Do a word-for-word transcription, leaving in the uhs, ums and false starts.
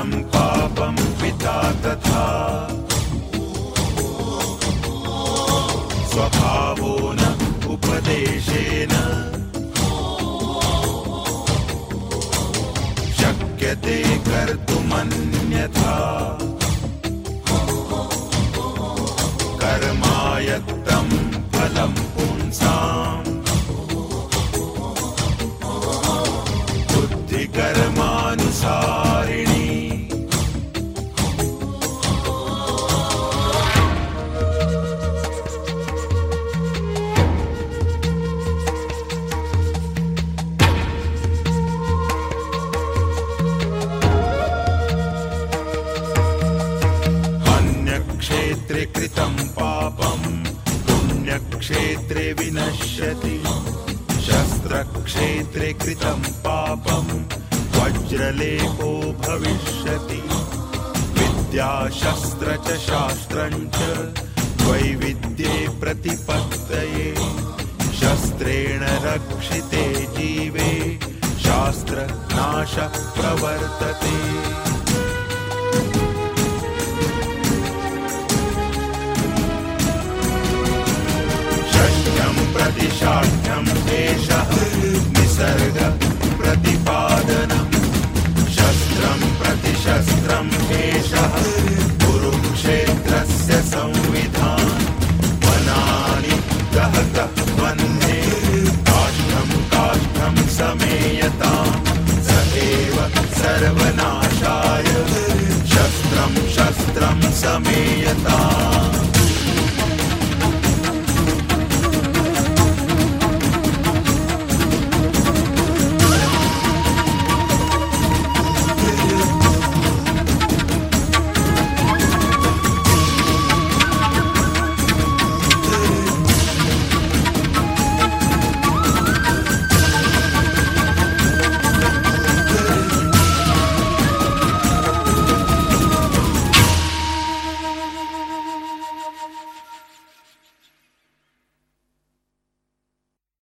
शस्त्रं पापं पिता तथा स्वभावो न उपदेशेन शक्यते कर्तुमन्यथा कर्मायत्तं फलं पुंसाम् बुद्धिकर्मानुसारिणी क्षेत्रे कृतं पापं पुण्यक्षेत्रे विनश्यति शस्त्रक्षेत्रे कृतं पापं वज्रलेपो भविष्यति विद्या शस्त्र च शास्त्रं च द्वैविध्ये प्रतिपत्तये शस्त्रेण रक्षिते जीवे शास्त्रनाशः प्रवर्तते प्रतिशाठ्यं एषः निसर्ग प्रतिपादनम् शस्त्रं प्रतिशस्त्रम् एषः कुरुक्षेत्रस्य संविधान वनानि दहतः वह्ने काष्ठं काष्ठं समेयताम् स एव सर्वनाशाय शस्त्रं शस्त्रं समेयताम्